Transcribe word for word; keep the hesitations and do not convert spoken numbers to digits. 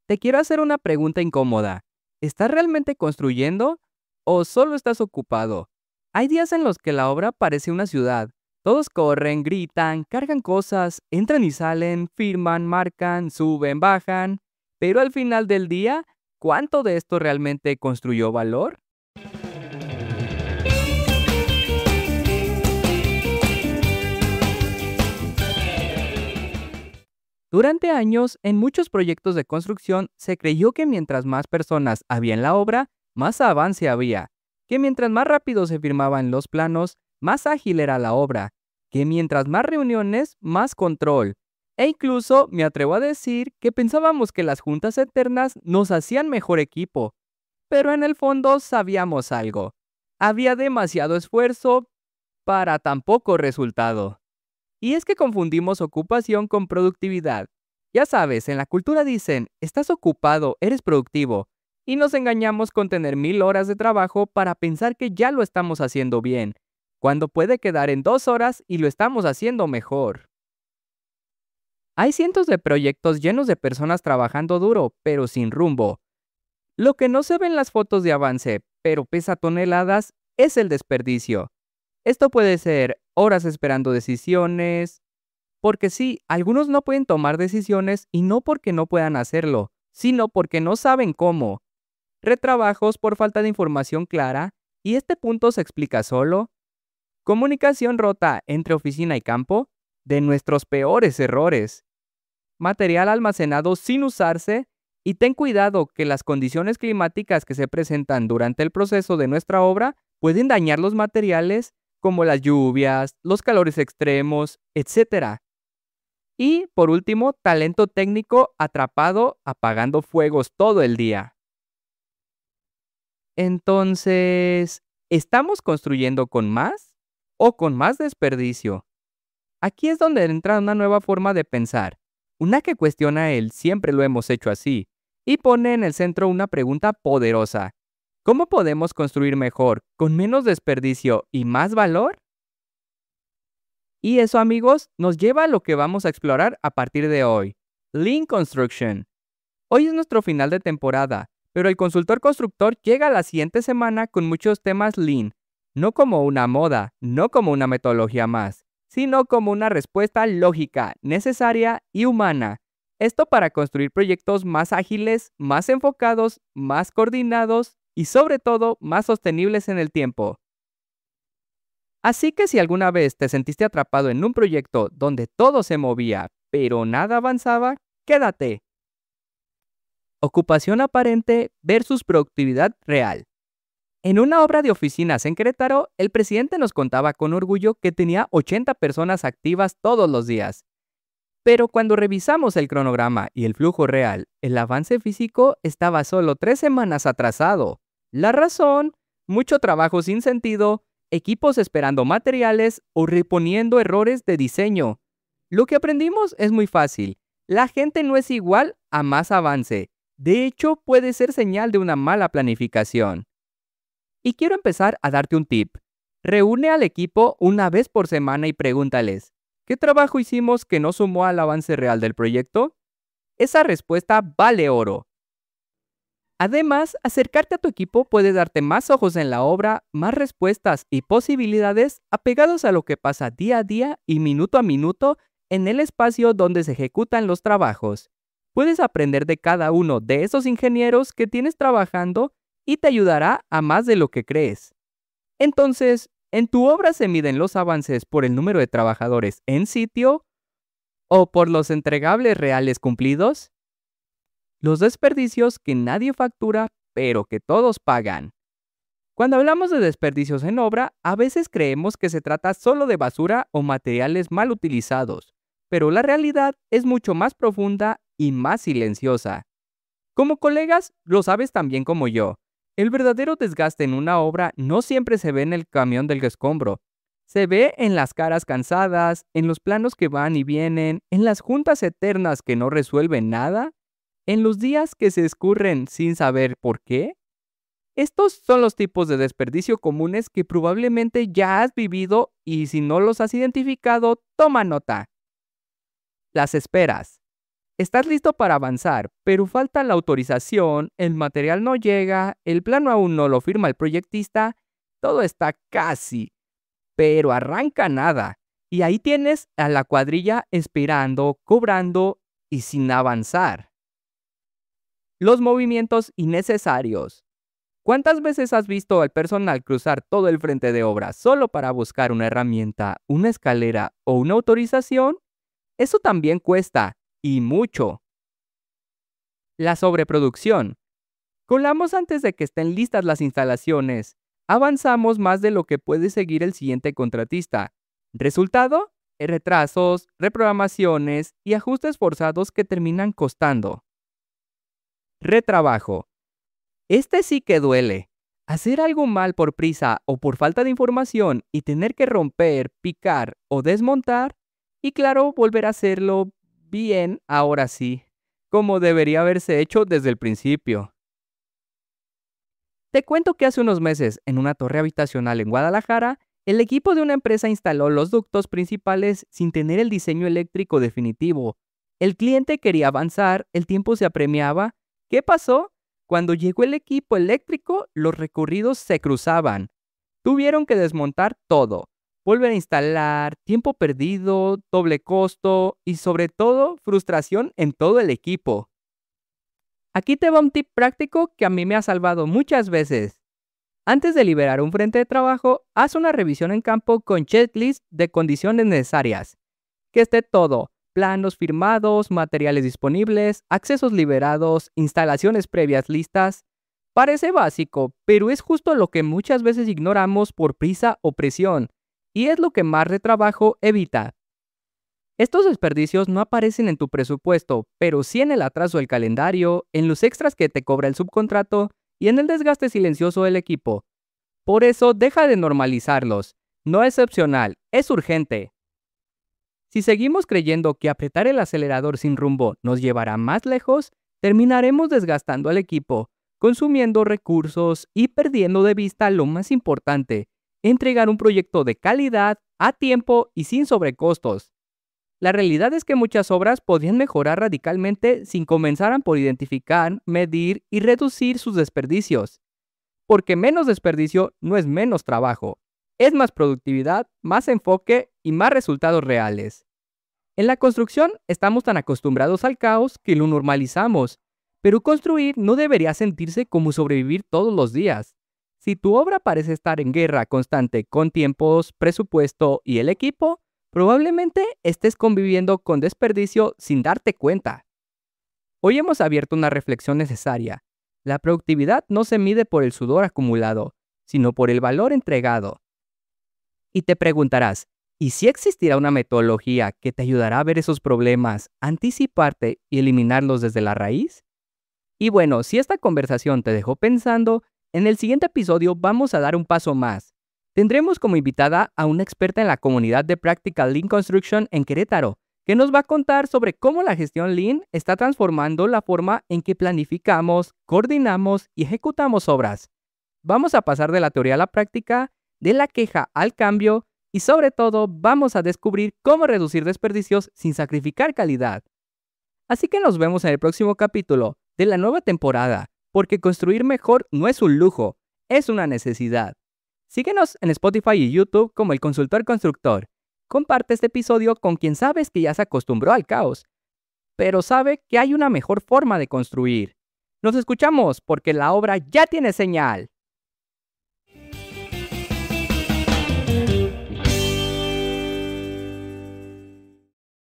Te quiero hacer una pregunta incómoda. ¿Estás realmente construyendo o solo estás ocupado? Hay días en los que la obra parece una ciudad. Todos corren, gritan, cargan cosas, entran y salen, firman, marcan, suben, bajan. Pero al final del día, ¿cuánto de esto realmente construyó valor? Durante años, en muchos proyectos de construcción se creyó que mientras más personas había en la obra, más avance había, que mientras más rápido se firmaban los planos, más ágil era la obra, que mientras más reuniones, más control. E incluso me atrevo a decir que pensábamos que las juntas eternas nos hacían mejor equipo, pero en el fondo sabíamos algo. Había demasiado esfuerzo para tan poco resultado. Y es que confundimos ocupación con productividad. Ya sabes, en la cultura dicen, estás ocupado, eres productivo. Y nos engañamos con tener mil horas de trabajo para pensar que ya lo estamos haciendo bien, cuando puede quedar en dos horas y lo estamos haciendo mejor. Hay cientos de proyectos llenos de personas trabajando duro, pero sin rumbo. Lo que no se ve en las fotos de avance, pero pesa toneladas, es el desperdicio. Esto puede ser horas esperando decisiones, porque sí, algunos no pueden tomar decisiones y no porque no puedan hacerlo, sino porque no saben cómo. Retrabajos por falta de información clara, y este punto se explica solo. Comunicación rota entre oficina y campo, de nuestros peores errores. Material almacenado sin usarse, y ten cuidado que las condiciones climáticas que se presentan durante el proceso de nuestra obra pueden dañar los materiales como las lluvias, los calores extremos, etcétera. Y, por último, talento técnico atrapado apagando fuegos todo el día. Entonces, ¿estamos construyendo con más o con más desperdicio? Aquí es donde entra una nueva forma de pensar, una que cuestiona el siempre lo hemos hecho así, y pone en el centro una pregunta poderosa. ¿Cómo podemos construir mejor, con menos desperdicio y más valor? Y eso, amigos, nos lleva a lo que vamos a explorar a partir de hoy. Lean Construction. Hoy es nuestro final de temporada, pero el consultor constructor llega la siguiente semana con muchos temas Lean, no como una moda, no como una metodología más, sino como una respuesta lógica, necesaria y humana. Esto para construir proyectos más ágiles, más enfocados, más coordinados y sobre todo más sostenibles en el tiempo. Así que si alguna vez te sentiste atrapado en un proyecto donde todo se movía, pero nada avanzaba, quédate. Ocupación aparente versus productividad real. En una obra de oficinas en Querétaro, el presidente nos contaba con orgullo que tenía ochenta personas activas todos los días. Pero cuando revisamos el cronograma y el flujo real, el avance físico estaba solo tres semanas atrasado. La razón, mucho trabajo sin sentido, equipos esperando materiales o reponiendo errores de diseño. Lo que aprendimos es muy fácil. La gente no es igual a más avance. De hecho, puede ser señal de una mala planificación. Y quiero empezar a darte un tip. Reúne al equipo una vez por semana y pregúntales, ¿qué trabajo hicimos que no sumó al avance real del proyecto? Esa respuesta vale oro. Además, acercarte a tu equipo puede darte más ojos en la obra, más respuestas y posibilidades apegados a lo que pasa día a día y minuto a minuto en el espacio donde se ejecutan los trabajos. Puedes aprender de cada uno de esos ingenieros que tienes trabajando y te ayudará a más de lo que crees. Entonces, ¿en tu obra se miden los avances por el número de trabajadores en sitio o por los entregables reales cumplidos? Los desperdicios que nadie factura, pero que todos pagan. Cuando hablamos de desperdicios en obra, a veces creemos que se trata solo de basura o materiales mal utilizados, pero la realidad es mucho más profunda y más silenciosa. Como colegas, lo sabes tan bien como yo. El verdadero desgaste en una obra no siempre se ve en el camión del escombro. Se ve en las caras cansadas, en los planos que van y vienen, en las juntas eternas que no resuelven nada, en los días que se escurren sin saber por qué. Estos son los tipos de desperdicio comunes que probablemente ya has vivido y si no los has identificado, toma nota. Las esperas. Estás listo para avanzar, pero falta la autorización, el material no llega, el plano aún no lo firma el proyectista, todo está casi, pero arranca nada. Y ahí tienes a la cuadrilla esperando, cobrando y sin avanzar. Los movimientos innecesarios. ¿Cuántas veces has visto al personal cruzar todo el frente de obra solo para buscar una herramienta, una escalera o una autorización? Eso también cuesta, y mucho. La sobreproducción. Colamos antes de que estén listas las instalaciones. Avanzamos más de lo que puede seguir el siguiente contratista. Resultado: retrasos, reprogramaciones y ajustes forzados que terminan costando. Retrabajo. Este sí que duele. Hacer algo mal por prisa o por falta de información y tener que romper, picar o desmontar, y claro, volver a hacerlo bien ahora sí, como debería haberse hecho desde el principio. Te cuento que hace unos meses, en una torre habitacional en Guadalajara, el equipo de una empresa instaló los ductos principales sin tener el diseño eléctrico definitivo. El cliente quería avanzar, el tiempo se apremiaba. ¿Qué pasó? Cuando llegó el equipo eléctrico, los recorridos se cruzaban. Tuvieron que desmontar todo, volver a instalar, tiempo perdido, doble costo y sobre todo frustración en todo el equipo. Aquí te va un tip práctico que a mí me ha salvado muchas veces. Antes de liberar un frente de trabajo, haz una revisión en campo con checklist de condiciones necesarias. Que esté todo: planos firmados, materiales disponibles, accesos liberados, instalaciones previas listas. Parece básico, pero es justo lo que muchas veces ignoramos por prisa o presión, y es lo que más retrabajo evita. Estos desperdicios no aparecen en tu presupuesto, pero sí en el atraso del calendario, en los extras que te cobra el subcontrato y en el desgaste silencioso del equipo. Por eso deja de normalizarlos. No es opcional, es urgente. Si seguimos creyendo que apretar el acelerador sin rumbo nos llevará más lejos, terminaremos desgastando al equipo, consumiendo recursos y perdiendo de vista lo más importante: entregar un proyecto de calidad, a tiempo y sin sobrecostos. La realidad es que muchas obras podrían mejorar radicalmente si comenzaran por identificar, medir y reducir sus desperdicios. Porque menos desperdicio no es menos trabajo, es más productividad, más enfoque y más resultados reales. En la construcción estamos tan acostumbrados al caos que lo normalizamos, pero construir no debería sentirse como sobrevivir todos los días. Si tu obra parece estar en guerra constante con tiempos, presupuesto y el equipo, probablemente estés conviviendo con desperdicio sin darte cuenta. Hoy hemos abierto una reflexión necesaria. La productividad no se mide por el sudor acumulado, sino por el valor entregado. Y te preguntarás, ¿y si existirá una metodología que te ayudará a ver esos problemas, anticiparte y eliminarlos desde la raíz? Y bueno, si esta conversación te dejó pensando, en el siguiente episodio vamos a dar un paso más. Tendremos como invitada a una experta en la comunidad de Practical Lean Construction en Querétaro, que nos va a contar sobre cómo la gestión Lean está transformando la forma en que planificamos, coordinamos y ejecutamos obras. Vamos a pasar de la teoría a la práctica, de la queja al cambio y sobre todo vamos a descubrir cómo reducir desperdicios sin sacrificar calidad. Así que nos vemos en el próximo capítulo de la nueva temporada, porque construir mejor no es un lujo, es una necesidad. Síguenos en Spotify y YouTube como El Consultor Constructor. Comparte este episodio con quien sabes que ya se acostumbró al caos, pero sabe que hay una mejor forma de construir. Nos escuchamos porque la obra ya tiene señal.